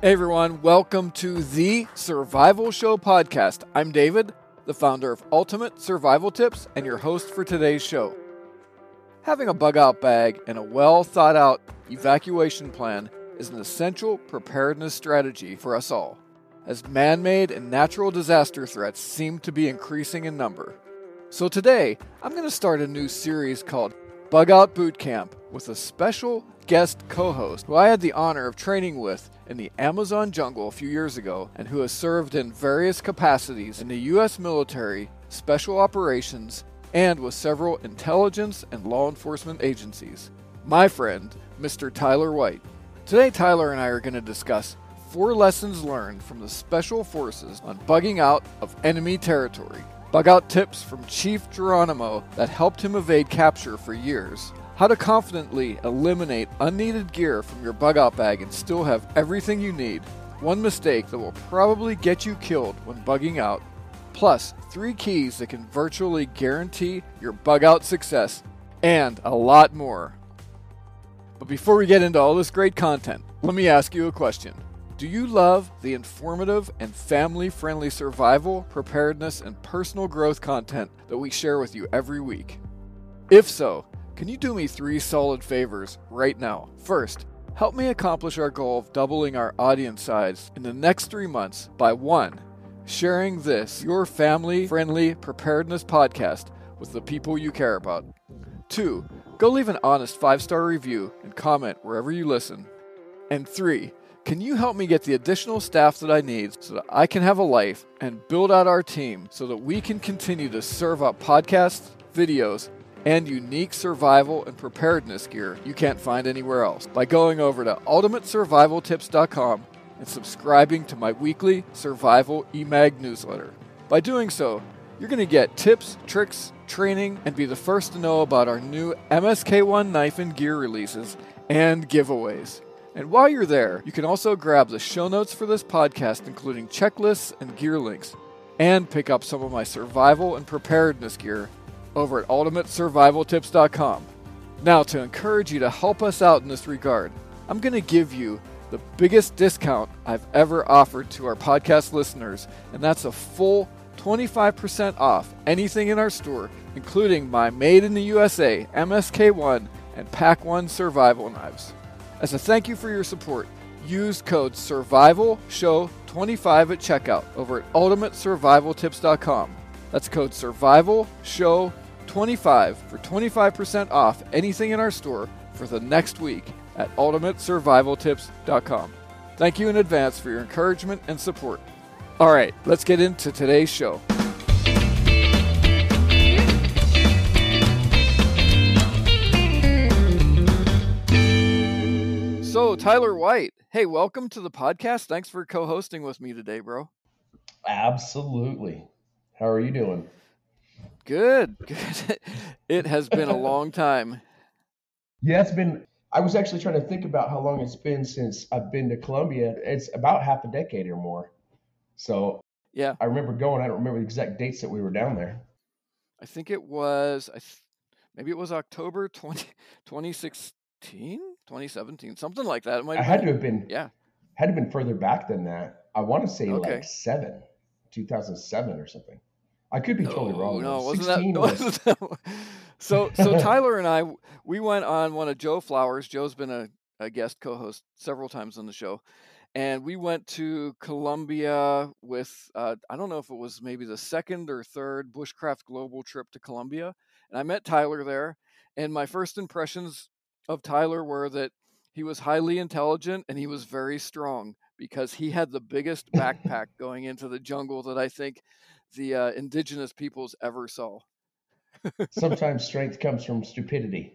Hey everyone, welcome to the Survival Show podcast. I'm David, the founder of Ultimate Survival Tips and your host for today's show. Having a bug out bag and a well thought out evacuation plan is an essential preparedness strategy for us all, as man-made and natural disaster threats seem to be increasing in number. So today, I'm going to start a new series called Bug Out Boot Camp with a special guest co-host who I had the honor of training with in the Amazon jungle a few years ago and who has served in various capacities in the U.S. military, special operations, and with several intelligence and law enforcement agencies. My friend, Mr. Tyler White. Today, Tyler and I are going to discuss 4 lessons learned from the Special Forces on bugging out of enemy territory. Bug out tips from Chief Geronimo that helped him evade capture for years. How to confidently eliminate unneeded gear from your bug out bag and still have everything you need. One mistake that will probably get you killed when bugging out. Plus, 3 keys that can virtually guarantee your bug out success. And a lot more. But before we get into all this great content, let me ask you a question. Do you love the informative and family-friendly survival, preparedness, and personal growth content that we share with you every week? If so, can you do me 3 solid favors right now? First, help me accomplish our goal of doubling our audience size in the next 3 months by 1. Sharing this, your family-friendly preparedness podcast, with the people you care about. 2. Go leave an honest 5-star review and comment wherever you listen. And 3. Can you help me get the additional staff that I need so that I can have a life and build out our team so that we can continue to serve up podcasts, videos, and unique survival and preparedness gear you can't find anywhere else by going over to ultimatesurvivaltips.com and subscribing to my weekly survival eMag newsletter. By doing so, you're going to get tips, tricks, training, and be the first to know about our new MSK1 knife and gear releases and giveaways. And while you're there, you can also grab the show notes for this podcast, including checklists and gear links, and pick up some of my survival and preparedness gear over at ultimatesurvivaltips.com. Now, to encourage you to help us out in this regard, I'm going to give you the biggest discount I've ever offered to our podcast listeners, and that's a full 25% off anything in our store, including my Made in the USA MSK1 and PAC-1 survival knives. As a thank you for your support, use code SURVIVALSHOW25 at checkout over at ultimatesurvivaltips.com. That's code SURVIVALSHOW25 for 25% off anything in our store for the next week at ultimatesurvivaltips.com. Thank you in advance for your encouragement and support. All right, let's get into today's show. So, Tyler White, hey, welcome to the podcast. Thanks for co-hosting with me today, bro. Absolutely. How are you doing? Good. It has been a long time. Yeah, it's been. I was actually trying to think about how long it's been since I've been to Colombia. It's about half a decade or more. So Yeah, I remember going. I don't remember the exact dates that we were down there. I think it was, maybe it was October 2016, 2017, something like that. It might I have had been. to have been. Yeah. Had to have been further back than that. I want to say Okay. like 2007 or something. I could be totally wrong. No, wasn't 16 that? So Tyler and I, we went on one of Joe Flowers. Joe's been a guest co-host several times on the show. And we went to Colombia with, I don't know if it was maybe the 2nd or 3rd Bushcraft Global trip to Colombia. And I met Tyler there. And my first impressions of Tyler were that he was highly intelligent and he was very strong because he had the biggest backpack going into the jungle that I think the indigenous peoples ever saw. Sometimes strength comes from stupidity.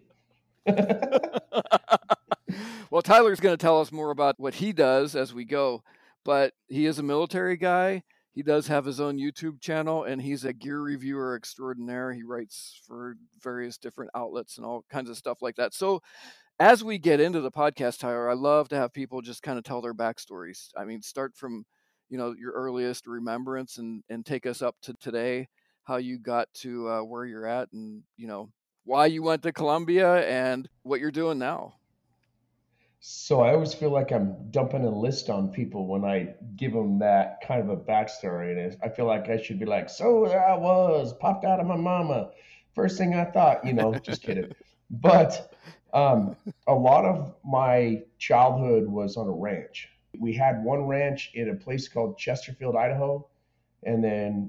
Well, Tyler's going to tell us more about what he does as we go, but he is a military guy. He does have his own YouTube channel, and he's a gear reviewer extraordinaire. He writes for various different outlets and all kinds of stuff like that. So as we get into the podcast, Tyler, I love to have people just kind of tell their backstories. I mean, start from, your earliest remembrance and take us up to today, how you got to where you're at and, why you went to Colombia and what you're doing now. So I always feel like I'm dumping a list on people when I give them that kind of a backstory. And I feel like I should be like, so there I was, popped out of my mama. First thing I thought, just kidding. But a lot of my childhood was on a ranch. We had one ranch in a place called Chesterfield, Idaho. And then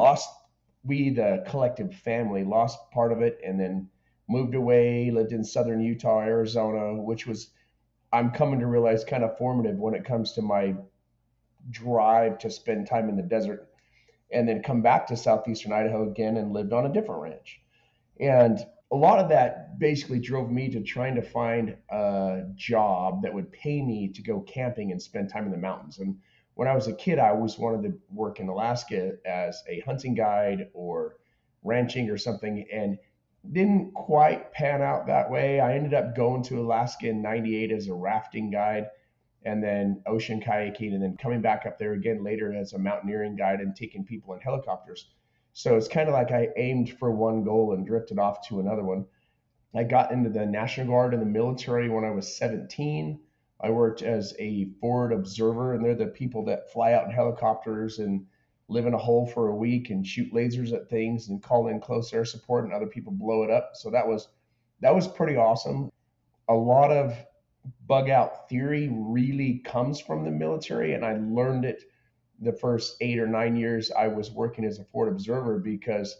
the collective family, lost part of it and then moved away, lived in southern Utah, Arizona, which was I'm coming to realize kind of formative when it comes to my drive to spend time in the desert and then come back to southeastern Idaho again and lived on a different ranch. And a lot of that basically drove me to trying to find a job that would pay me to go camping and spend time in the mountains. And when I was a kid, I always wanted to work in Alaska as a hunting guide or ranching or something. And didn't quite pan out that way. I ended up going to Alaska in '98 as a rafting guide and then ocean kayaking and then coming back up there again later as a mountaineering guide and taking people in helicopters. So it's kind of like I aimed for one goal and drifted off to another one. I got into the National Guard and the military when I was 17. I worked as a forward observer, and they're the people that fly out in helicopters and live in a hole for a week and shoot lasers at things and call in close air support, and other people blow it up. So that was pretty awesome. A lot of bug out theory really comes from the military, and I learned it the first 8 or 9 years I was working as a forward observer because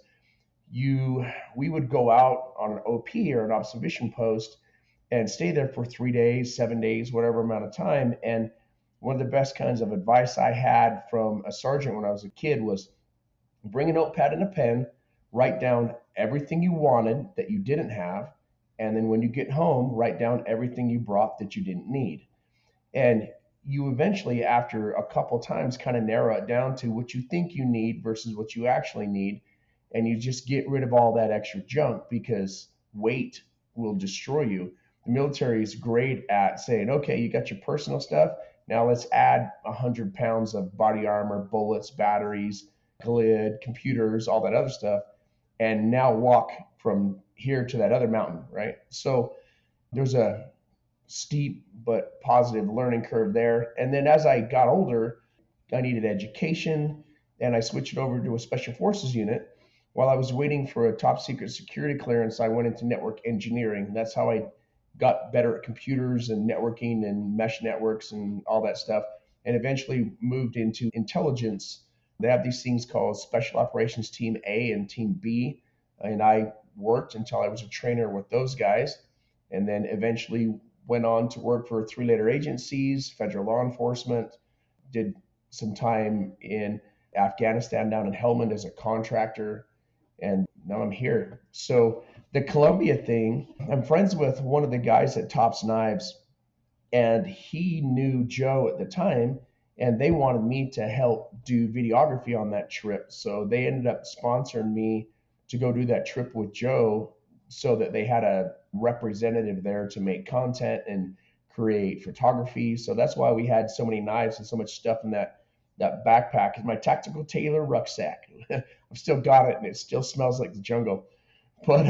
we would go out on an OP or an observation post and stay there for 3 days, 7 days, whatever amount of time. And one of the best kinds of advice I had from a sergeant when I was a kid was bring a notepad and a pen, write down everything you wanted that you didn't have, and then when you get home, write down everything you brought that you didn't need. And you eventually, after a couple times, kind of narrow it down to what you think you need versus what you actually need. And you just get rid of all that extra junk because weight will destroy you. The military is great at saying, okay, you got your personal stuff. Now let's add 100 pounds of body armor, bullets, batteries, glid, computers, all that other stuff. And now walk from here to that other mountain, right? So there's a steep but positive learning curve there. And then as I got older, I needed education and I switched over to a special forces unit. While I was waiting for a top secret security clearance, I went into network engineering. That's how I got better at computers and networking and mesh networks and all that stuff, and eventually moved into intelligence. They have these things called Special Operations Team A and Team B, and I worked until I was a trainer with those guys, and then eventually went on to work for three-letter agencies, federal law enforcement, did some time in Afghanistan down in Helmand as a contractor, and now I'm here. So the Columbia thing, I'm friends with one of the guys at Tops Knives, and he knew Joe at the time, and they wanted me to help do videography on that trip. So they ended up sponsoring me to go do that trip with Joe so that they had a representative there to make content and create photography. So that's why we had so many knives and so much stuff in that backpack. My tactical tailor rucksack. I've still got it, and it still smells like the jungle. But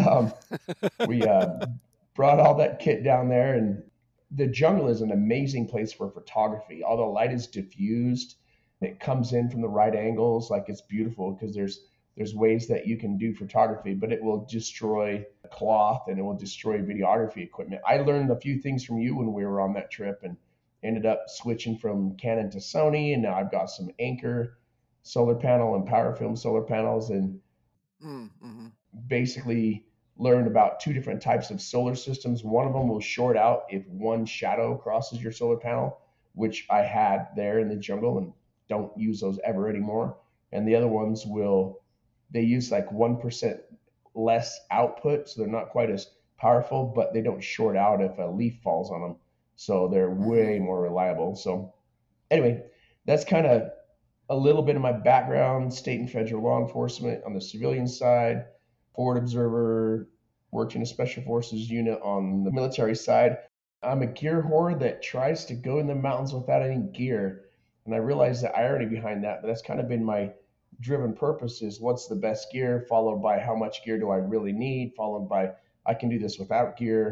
we brought all that kit down there, and the jungle is an amazing place for photography. All the light is diffused, it comes in from the right angles, like it's beautiful because there's ways that you can do photography, but it will destroy cloth and it will destroy videography equipment. I learned a few things from you when we were on that trip and ended up switching from Canon to Sony, and now I've got some Anchor solar panel and PowerFilm solar panels, and Mm-hmm. basically learned about two different types of solar systems. One of them will short out if one shadow crosses your solar panel, which I had there in the jungle and don't use those ever anymore. And the other ones they use like 1% less output, so they're not quite as powerful, but they don't short out if a leaf falls on them. So they're Mm-hmm. way more reliable. So anyway, that's kind of a little bit of my background: state and federal law enforcement on the civilian side, forward observer, worked in a special forces unit on the military side. I'm a gear whore that tries to go in the mountains without any gear. And I realize the irony behind that, but that's kind of been my driven purpose: is what's the best gear, followed by how much gear do I really need, followed by I can do this without gear.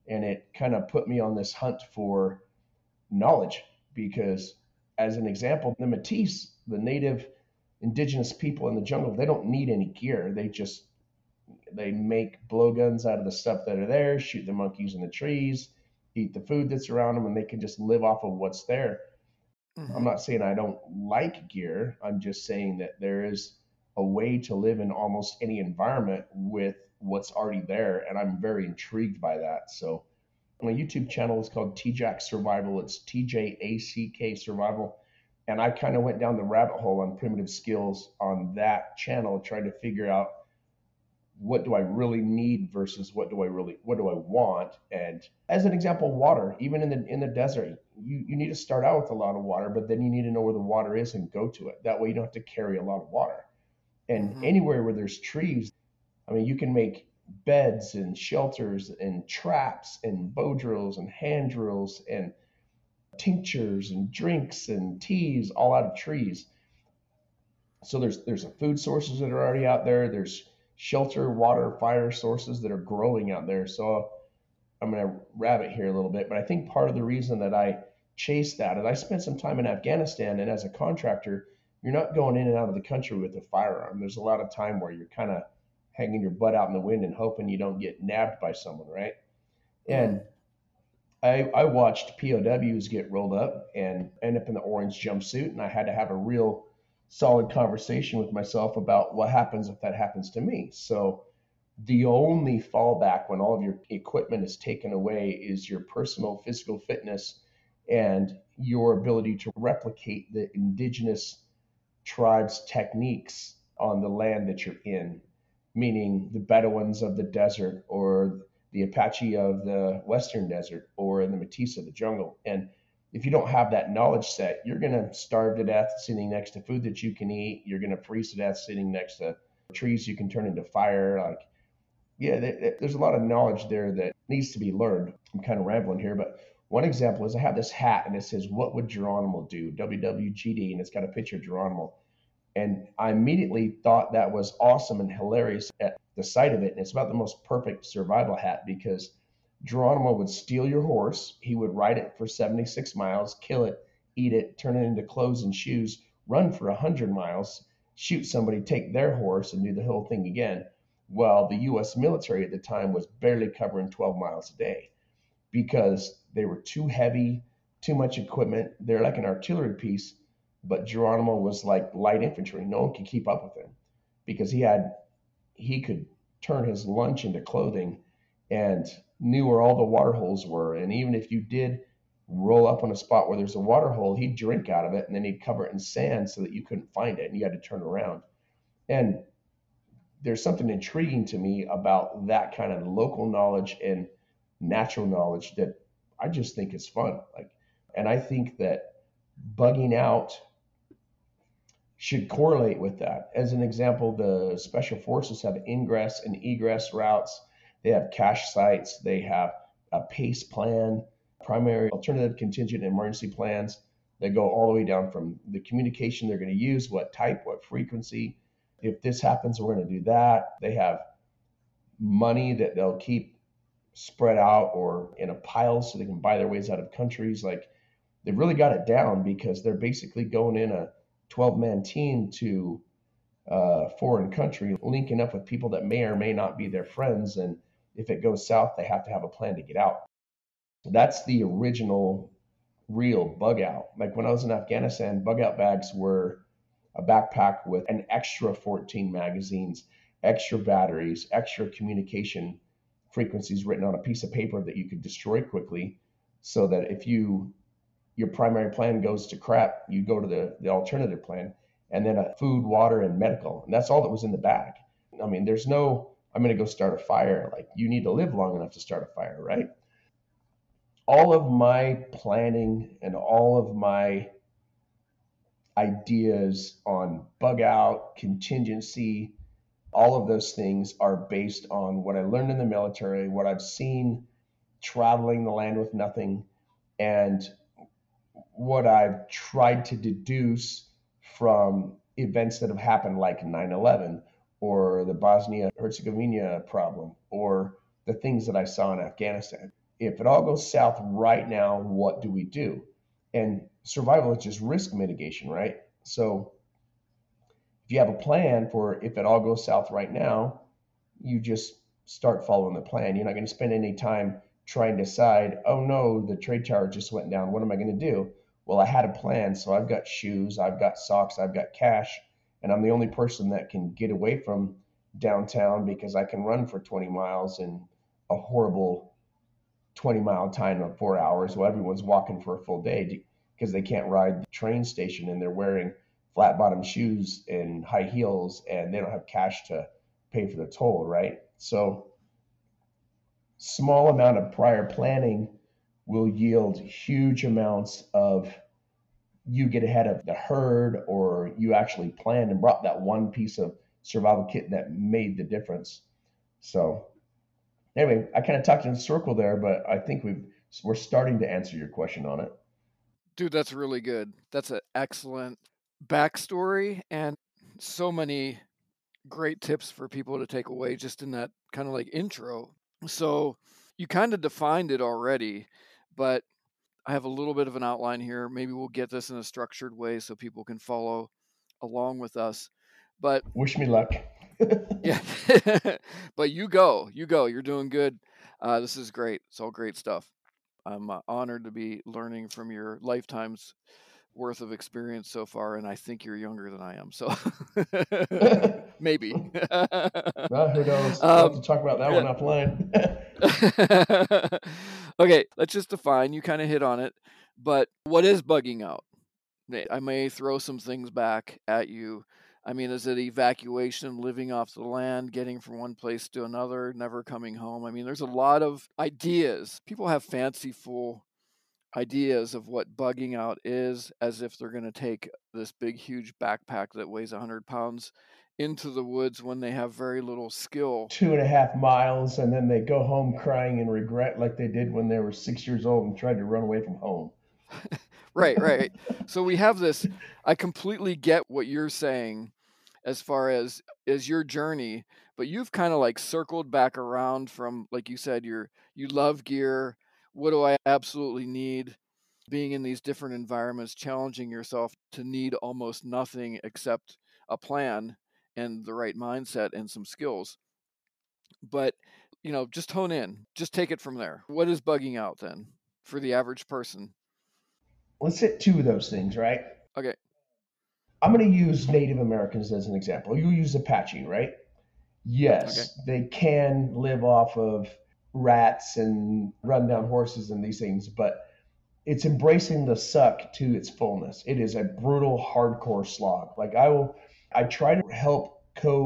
And it kind of put me on this hunt for knowledge because, as an example, the Métis, the native indigenous people in the jungle, they don't need any gear. They make blowguns out of the stuff that are there, shoot the monkeys in the trees, eat the food that's around them, and they can just live off of what's there. I'm not saying I don't like gear. I'm just saying that there is a way to live in almost any environment with what's already there, and I'm very intrigued by that. So my YouTube channel is called TJack Survival. It's TJACK Survival. And I kind of went down the rabbit hole on primitive skills on that channel, trying to figure out what do I really need versus what do I want. And as an example, water. Even in the desert, you need to start out with a lot of water, but then you need to know where the water is and go to it. That way you don't have to carry a lot of water. And anywhere where there's trees, I mean, you can make beds and shelters and traps and bow drills and hand drills and tinctures and drinks and teas all out of trees. So there's food sources that are already out there. There's shelter, water, fire sources that are growing out there. So I'm going to rabbit here a little bit, but I think part of the reason that I chased that is I spent some time in Afghanistan, and as a contractor, you're not going in and out of the country with a firearm. There's a lot of time where you're kind of hanging your butt out in the wind and hoping you don't get nabbed by someone, right? And I watched POWs get rolled up and end up in the orange jumpsuit, and I had to have a real solid conversation with myself about what happens if that happens to me. So the only fallback when all of your equipment is taken away is your personal physical fitness and your ability to replicate the indigenous tribes' techniques on the land that you're in, meaning the Bedouins of the desert or the Apache of the Western desert or the Métis of the jungle. And if you don't have that knowledge set, you're going to starve to death sitting next to food that you can eat. You're going to freeze to death sitting next to trees you can turn into fire. There's a lot of knowledge there that needs to be learned. I'm kind of rambling here, but one example is I have this hat and it says, "What would Geronimo do?" WWGD, and it's got a picture of Geronimo. And I immediately thought that was awesome and hilarious at the sight of it. And it's about the most perfect survival hat because Geronimo would steal your horse. He would ride it for 76 miles, kill it, eat it, turn it into clothes and shoes, run for 100 miles, shoot somebody, take their horse, and do the whole thing again. Well, the U.S. military at the time was barely covering 12 miles a day because they were too heavy, too much equipment. They're like an artillery piece, but Geronimo was like light infantry. No one could keep up with him because he could turn his lunch into clothing and knew where all the water holes were. And even if you did roll up on a spot where there's a water hole, he'd drink out of it and then he'd cover it in sand so that you couldn't find it and you had to turn around. And there's something intriguing to me about that kind of local knowledge and natural knowledge that I just think is fun. And I think that bugging out should correlate with that. As an example, the special forces have ingress and egress routes. They have cache sites. They have a PACE plan, primary, alternative, contingent, and emergency plans. They go all the way down from the communication they're going to use, what type, what frequency. If this happens, we're going to do that. They have money that they'll keep spread out or in a pile so they can buy their ways out of countries. They've really got it down because they're basically going in a 12-man team to a foreign country, linking up with people that may or may not be their friends. And if it goes south, they have to have a plan to get out. That's the original real bug out. Like when I was in Afghanistan, bug out bags were a backpack with an extra 14 magazines, extra batteries, extra communication frequencies written on a piece of paper that you could destroy quickly, so that if your primary plan goes to crap, you go to the alternative plan, and then a food, water, and medical. And that's all that was in the bag. I mean, there's no, I'm going to go start a fire. Like, you need to live long enough to start a fire, right? All of my planning and all of my ideas on bug out, contingency, all of those things are based on what I learned in the military, what I've seen traveling the land with nothing, and what I've tried to deduce from events that have happened like 9/11 or the Bosnia-Herzegovina problem or the things that I saw in Afghanistan. if it all goes south right now, what do we do? And survival is just risk mitigation, right? So if you have a plan for if it all goes south right now, you just start following the plan. You're not going to spend any time trying to decide, oh no, the trade tower just went down. What am I going to do? Well, I had a plan. So I've got shoes, I've got socks, I've got cash, and I'm the only person that can get away from downtown because I can run for 20 miles in a horrible 20-mile time of 4 hours while everyone's walking for a full day because they can't ride the train station and they're wearing flat bottom shoes and high heels and they don't have cash to pay for the toll, right? So small amount of prior planning will yield huge amounts of you get ahead of the herd or you actually planned and brought that one piece of survival kit that made the difference. So anyway, I kind of talked in a circle there, but I think we're starting to answer your question on it. Dude, that's really good. That's an excellent backstory and so many great tips for people to take away just in that kind of like intro. So you kind of defined it already, but I have a little bit of an outline here. Maybe we'll get this in a structured way so people can follow along with us. But Wish me luck. yeah, but you go. You're doing good. This is great. It's all great stuff. I'm honored to be learning from your lifetime's worth of experience so far, and I think you're younger than I am. So maybe. Well, who knows? We'll have to talk about that one offline. Okay, let's just define. You kind of hit on it, but what is bugging out? I may throw some things back at you. I mean, is it evacuation, living off the land, getting from one place to another, never coming home? I mean, there's a lot of ideas. People have fanciful ideas of what bugging out is, as if they're going to take this big, huge backpack that weighs 100 pounds into the woods when they have very little skill. 2.5 miles, and then they go home crying in regret like they did when they were 6 years old and tried to run away from home. Right. So we have this. I completely get what you're saying as far as your journey, but you've kind of like circled back around from, like you said, you love gear. What do I absolutely need? Being in these different environments, challenging yourself to need almost nothing except a plan and the right mindset and some skills. But, just hone in, just take it from there. What is bugging out then for the average person? Let's hit two of those things, right? Okay. I'm going to use Native Americans as an example. You use Apache, right? Yes, they can live off of rats and rundown horses and these things, but it's embracing the suck to its fullness. It is a brutal, hardcore slog. I try to help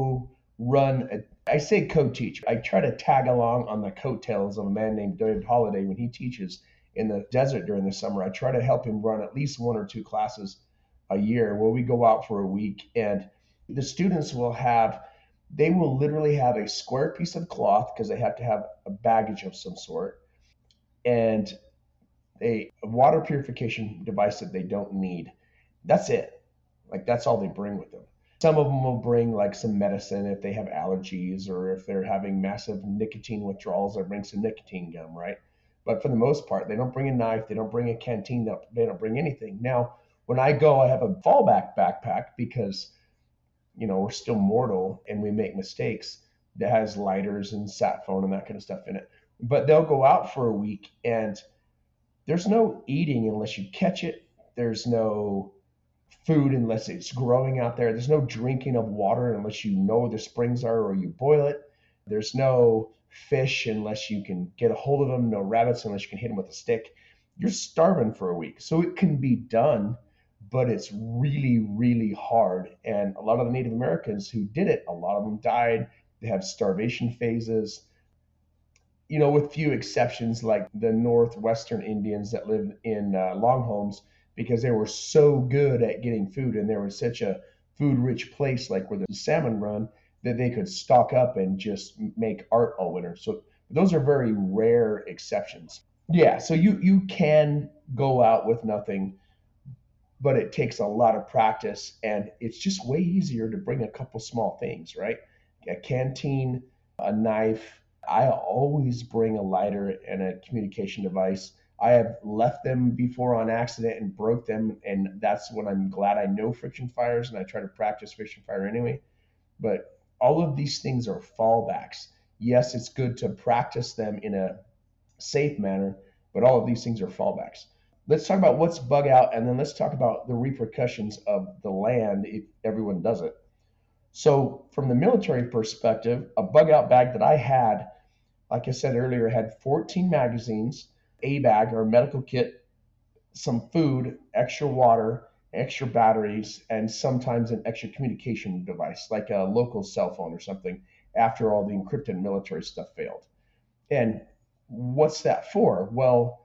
I say co-teach. I try to tag along on the coattails of a man named David Holiday when he teaches in the desert during the summer. I try to help him run at least one or two classes a year where we go out for a week and the students they will literally have a square piece of cloth because they have to have a baggage of some sort and a water purification device that they don't need. That's it. Like that's all they bring with them. Some of them will bring like some medicine if they have allergies or if they're having massive nicotine withdrawals, they'll bring some nicotine gum, right? But for the most part, they don't bring a knife, they don't bring a canteen, they don't bring anything. Now, when I go, I have a fallback backpack because, we're still mortal and we make mistakes that has lighters and sat phone and that kind of stuff in it. But they'll go out for a week and there's no eating unless you catch it. There's no food unless it's growing out there. There's no drinking of water unless you know where the springs are or you boil it. There's no fish unless you can get a hold of them. No rabbits unless you can hit them with a stick. You're starving for a week. So it can be done, but it's really, really hard. And a lot of the Native Americans who did it, a lot of them died. They have starvation phases. With few exceptions like the Northwestern Indians that lived in long homes because they were so good at getting food and there was such a food rich place like where the salmon run that they could stock up and just make art all winter. So those are very rare exceptions. Yeah, so you can go out with nothing, but it takes a lot of practice and it's just way easier to bring a couple small things, right? A canteen, a knife. I always bring a lighter and a communication device. I have left them before on accident and broke them, and that's when I'm glad I know friction fires and I try to practice friction fire anyway. But all of these things are fallbacks. Yes, it's good to practice them in a safe manner, but all of these things are fallbacks. Let's talk about what's bug out, and then let's talk about the repercussions of the land if everyone does it. So, from the military perspective, a bug out bag that I had, like I said earlier, had 14 magazines, a bag or a medical kit, some food, extra water, extra batteries, and sometimes an extra communication device, like a local cell phone or something, after all the encrypted military stuff failed. And what's that for? Well,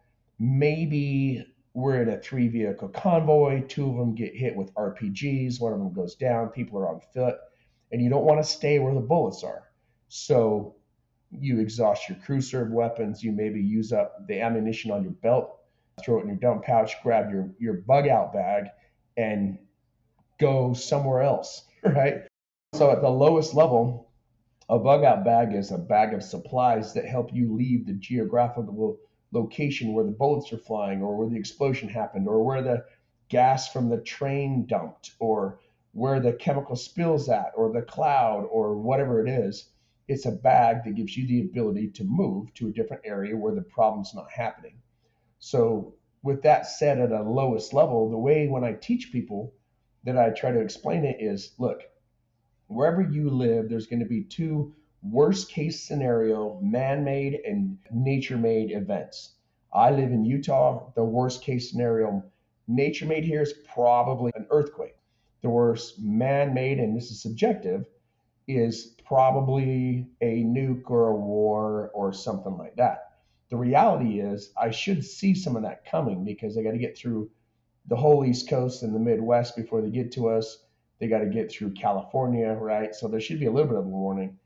maybe we're in a 3 vehicle convoy, two of them get hit with RPGs, one of them goes down, people are on foot, and you don't want to stay where the bullets are. So you exhaust your crew serve weapons, you maybe use up the ammunition on your belt, throw it in your dump pouch, grab your bug out bag, and go somewhere else, right? So at the lowest level, a bug out bag is a bag of supplies that help you leave the geographical location where the bullets are flying, or where the explosion happened, or where the gas from the train dumped, or where the chemical spills at, or the cloud, or whatever it is. It's a bag that gives you the ability to move to a different area where the problem's not happening. So, with that said, at a lowest level, the way when I teach people that I try to explain it is, look, wherever you live, there's going to be two worst case scenario man made and nature made events. I live in Utah. The worst case scenario nature made here is probably an earthquake. The worst man made, and this is subjective, is probably a nuke or a war or something like that. The reality is, I should see some of that coming because they got to get through the whole East Coast and the Midwest before they get to us. They got to get through California, right? So there should be a little bit of a warning.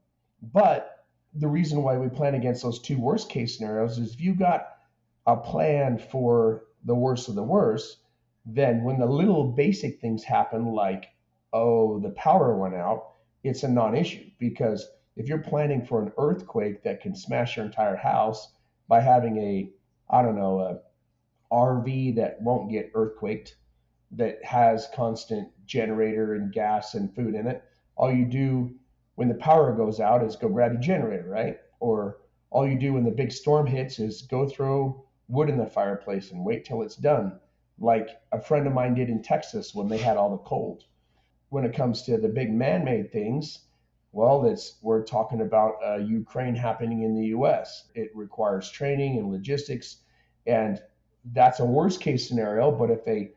But the reason why we plan against those two worst case scenarios is if you got a plan for the worst of the worst, then when the little basic things happen, like, oh, the power went out, it's a non issue. Because if you're planning for an earthquake that can smash your entire house by having I don't know, a RV that won't get earthquaked, that has constant generator and gas and food in it. All you do when the power goes out is go grab your generator, right? Or all you do when the big storm hits is go throw wood in the fireplace and wait till it's done, like a friend of mine did in Texas when they had all the cold. When it comes to the big man-made things, well, we're talking about Ukraine happening in the U.S. It requires training and logistics, and that's a worst case scenario. But if a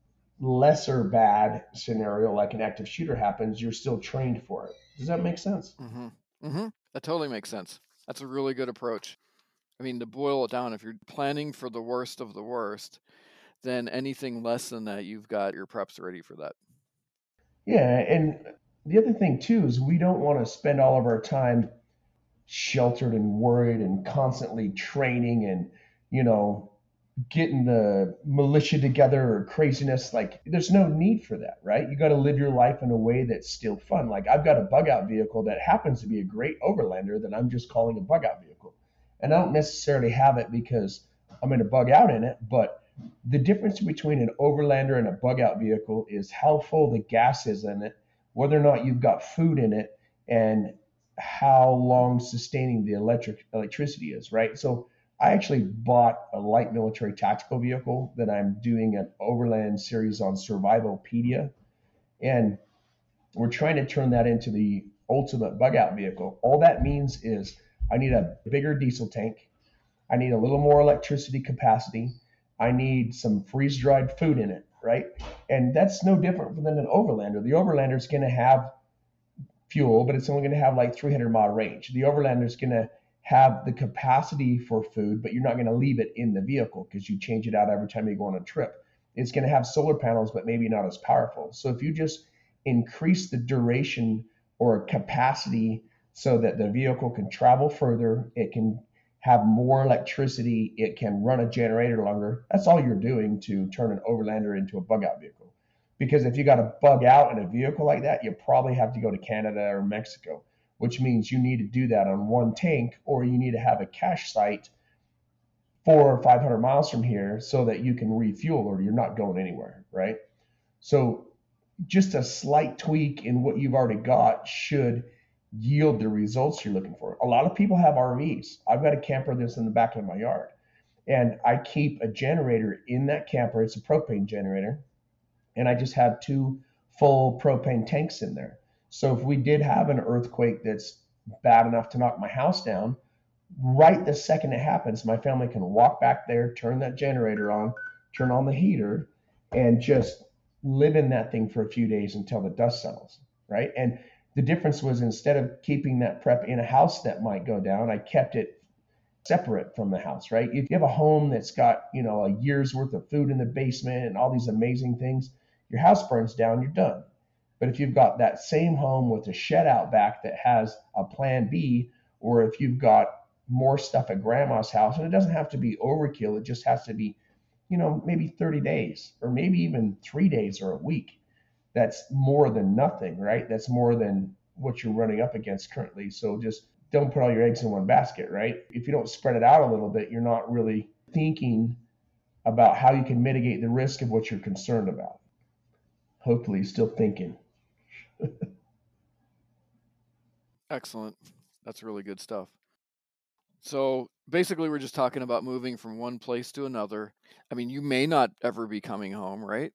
lesser bad scenario like an active shooter happens, you're still trained for it. Does that make sense? Mm-hmm. Mm-hmm. That totally makes sense. That's a really good approach. I mean, to boil it down, if you're planning for the worst of the worst, then anything less than that, you've got your preps ready for that. Yeah, and the other thing too is we don't want to spend all of our time sheltered and worried and constantly training and, you know, getting the militia together or craziness. Like, there's no need for that, right? You got to live your life in a way that's still fun. Like, I've got a bug out vehicle that happens to be a great overlander that I'm just calling a bug out vehicle. And I don't necessarily have it because I'm going to bug out in it, but the difference between an overlander and a bug out vehicle is how full the gas is in it, whether or not you've got food in it, and how long sustaining the electricity is, right? So I actually bought a light military tactical vehicle that I'm doing an overland series on Survivalpedia, and we're trying to turn that into the ultimate bug out vehicle. All that means is I need a bigger diesel tank. I need a little more electricity capacity. I need some freeze dried food in it, right? And that's no different than an overlander. The overlander is going to have fuel, but it's only going to have like 300-mile range. The overlander is going to have the capacity for food, but you're not going to leave it in the vehicle because you change it out every time you go on a trip. It's going to have solar panels, but maybe not as powerful. So if you just increase the duration or capacity so that the vehicle can travel further, it can have more electricity, it can run a generator longer, that's all you're doing to turn an overlander into a bug out vehicle. Because if you got to bug out in a vehicle like that, you probably have to go to Canada or Mexico. which means you need to do that on one tank, or you need to have a cache site 400 or 500 miles from here so that you can refuel or you're not going anywhere, right? So just a slight tweak in what you've already got should yield the results you're looking for. A lot of people have RVs. I've got a camper that's in the back of my yard, and I keep a generator in that camper. It's a propane generator, and I just have 2 full propane tanks in there. So if we did have an earthquake that's bad enough to knock my house down, right the second it happens, my family can walk back there, turn that generator on, turn on the heater, and just live in that thing for a few days until the dust settles, right? And the difference was, instead of keeping that prep in a house that might go down, I kept it separate from the house, right? If you have a home that's got, a year's worth of food in the basement and all these amazing things, your house burns down, you're done. But if you've got that same home with a shed out back that has a plan B, or if you've got more stuff at grandma's house, and it doesn't have to be overkill, it just has to be, maybe 30 days or maybe even 3 days or a week. That's more than nothing, right? That's more than what you're running up against currently. So just don't put all your eggs in one basket, right? If you don't spread it out a little bit, you're not really thinking about how you can mitigate the risk of what you're concerned about. Hopefully, you're still thinking. Excellent. That's really good stuff. So basically, we're just talking about moving from one place to another. I mean, you may not ever be coming home, right?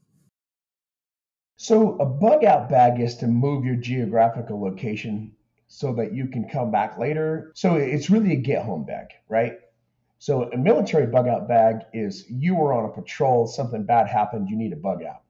So a bug out bag is to move your geographical location so that you can come back later. So it's really a get home bag, right? So a military bug out bag is, you were on a patrol, something bad happened, you need a bug out.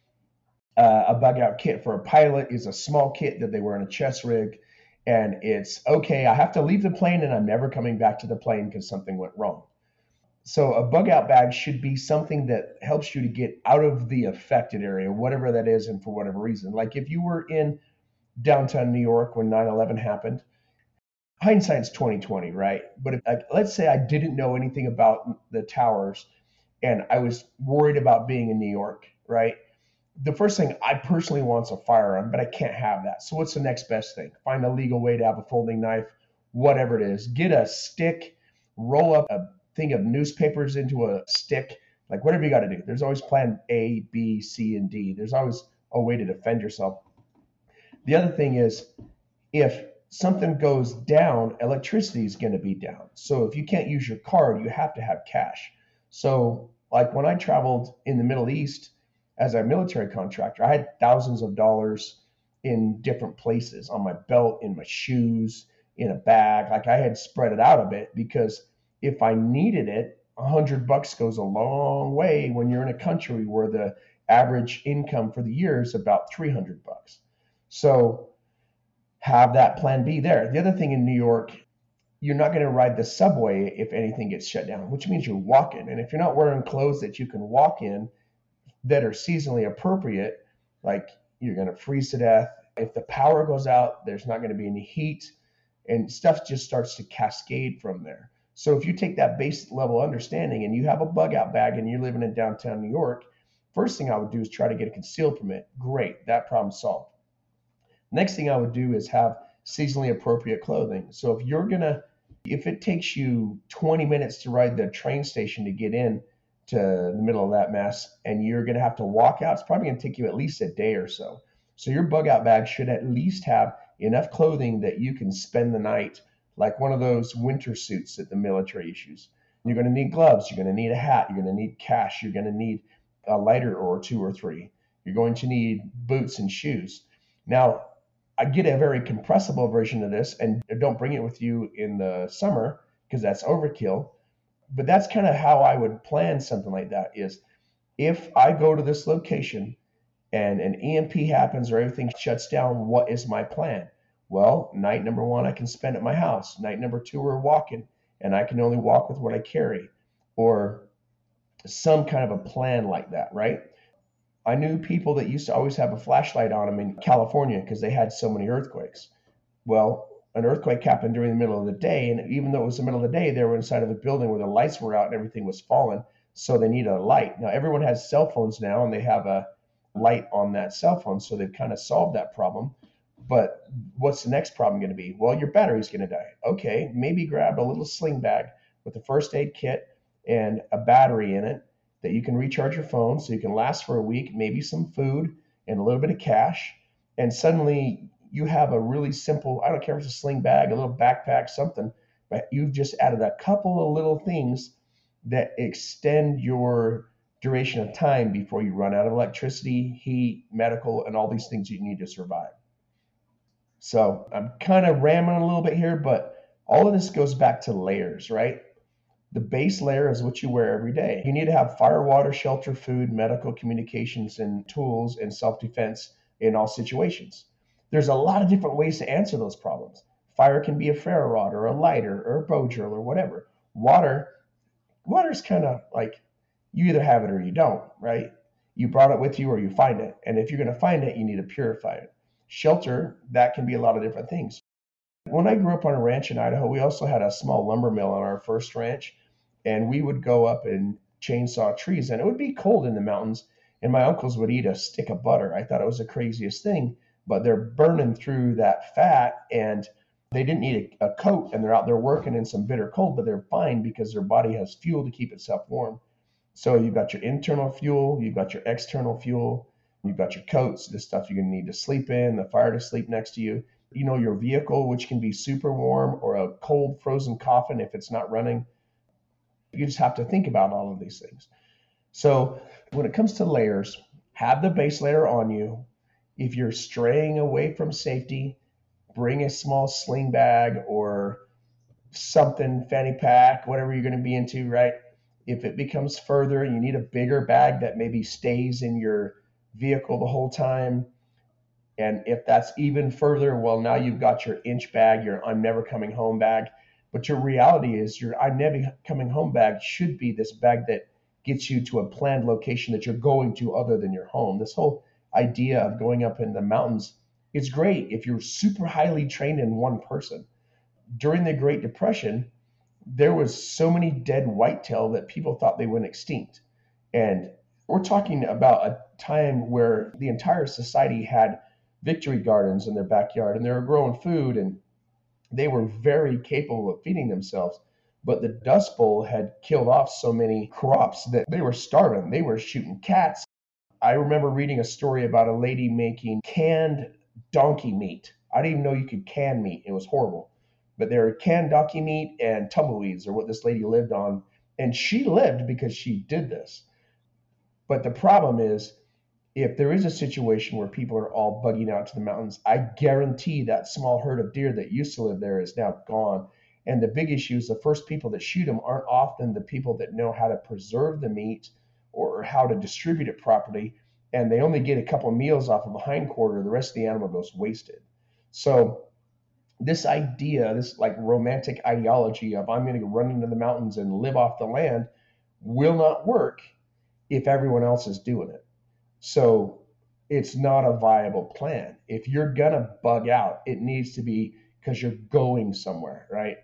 A bug out kit for a pilot is a small kit that they wear in a chest rig, and it's okay, I have to leave the plane and I'm never coming back to the plane because something went wrong. So a bug out bag should be something that helps you to get out of the affected area, whatever that is, and for whatever reason. Like if you were in downtown New York when 9/11 happened, hindsight's 2020, right? But let's say I didn't know anything about the towers and I was worried about being in New York, right? The first thing I personally want is a firearm, but I can't have that. So what's the next best thing? Find a legal way to have a folding knife, whatever it is. Get a stick, roll up a thing of newspapers into a stick, like whatever you got to do. There's always plan A, B, C, and D. There's always a way to defend yourself. The other thing is, if something goes down, electricity is going to be down. So if you can't use your card, you have to have cash. So like when I traveled in the Middle East as a military contractor, I had thousands of dollars in different places, on my belt, in my shoes, in a bag. Like I had spread it out a bit, because if I needed it, $100 goes a long way when you're in a country where the average income for the year is about $300. So have that plan B there. The other thing in New York, you're not going to ride the subway if anything gets shut down, which means you're walking. And if you're not wearing clothes that you can walk in that are seasonally appropriate, like you're going to freeze to death. If the power goes out, there's not going to be any heat, and stuff just starts to cascade from there. So if you take that basic level understanding and you have a bug out bag and you're living in downtown New York, first thing I would do is try to get a concealed permit. Great, that problem solved. Next thing I would do is have seasonally appropriate clothing. So if it takes you 20 minutes to ride the train station to get in to the middle of that mess, and you're going to have to walk out, it's probably going to take you at least a day or so. So your bug out bag should at least have enough clothing that you can spend the night, like one of those winter suits that the military issues. You're going to need gloves. You're going to need a hat. You're going to need cash. You're going to need a lighter or 2 or 3. You're going to need boots and shoes. Now, I get a very compressible version of this, and don't bring it with you in the summer because that's overkill. But that's kind of how I would plan something like that, is if I go to this location and an EMP happens or everything shuts down, what is my plan? Well, night number 1, I can spend at my house. Night number 2, we're walking, and I can only walk with what I carry, or some kind of a plan like that, right? I knew people that used to always have a flashlight on them in California because they had so many earthquakes. Well, an earthquake happened during the middle of the day, and even though it was the middle of the day, they were inside of a building where the lights were out and everything was falling, so they needed a light. Now, everyone has cell phones now, and they have a light on that cell phone, so they've kind of solved that problem. But what's the next problem going to be? Well, your battery's going to die. Okay, maybe grab a little sling bag with a first aid kit and a battery in it that you can recharge your phone so you can last for a week, maybe some food and a little bit of cash. And suddenly you have a really simple, I don't care if it's a sling bag, a little backpack, something, but you've just added a couple of little things that extend your duration of time before you run out of electricity, heat, medical, and all these things you need to survive. So I'm kind of rambling a little bit here, but all of this goes back to layers, right? The base layer is what you wear every day. You need to have fire, water, shelter, food, medical, communications, and tools and self-defense in all situations. There's a lot of different ways to answer those problems. Fire can be a ferro rod or a lighter or a bow drill or whatever. Water's kind of like you either have it or you don't, right? You brought it with you or you find it. And if you're going to find it, you need to purify it. Shelter, that can be a lot of different things. When I grew up on a ranch in Idaho, we also had a small lumber mill on our first ranch, and we would go up and chainsaw trees, and it would be cold in the mountains, and my uncles would eat a stick of butter. I thought it was the craziest thing, but they're burning through that fat, and they didn't need a coat, and they're out there working in some bitter cold, but they're fine because their body has fuel to keep itself warm. So you've got your internal fuel, you've got your external fuel, you've got your coats, the stuff you're going to need to sleep in, the fire to sleep next to you. You know, your vehicle, which can be super warm, or a cold frozen coffin if it's not running. You just have to think about all of these things. So when it comes to layers, have the base layer on you. If you're straying away from safety, bring a small sling bag or something, fanny pack, whatever you're going to be into, right? If it becomes further and you need a bigger bag that maybe stays in your vehicle the whole time, and if that's even further, well, now you've got your inch bag, your I'm never coming home bag. But your reality is your I'm never coming home bag should be this bag that gets you to a planned location that you're going to other than your home. This whole idea of going up in the mountains is great if you're super highly trained in one person. During the Great Depression, there was so many dead whitetail that people thought they went extinct. And we're talking about a time where the entire society had victory gardens in their backyard and they were growing food and they were very capable of feeding themselves. But the Dust Bowl had killed off so many crops that they were starving. They were shooting cats. I remember reading a story about a lady making canned donkey meat. I didn't even know you could can meat. It was horrible. But they were canned donkey meat and tumbleweeds are what this lady lived on. And she lived because she did this. But the problem is, if there is a situation where people are all bugging out to the mountains, I guarantee that small herd of deer that used to live there is now gone. And the big issue is the first people that shoot them aren't often the people that know how to preserve the meat or how to distribute it properly. And they only get a couple of meals off of a hindquarter. The rest of the animal goes wasted. So this idea, this like romantic ideology of I'm going to run into the mountains and live off the land will not work if everyone else is doing it. So it's not a viable plan. If you're going to bug out, it needs to be because you're going somewhere, right?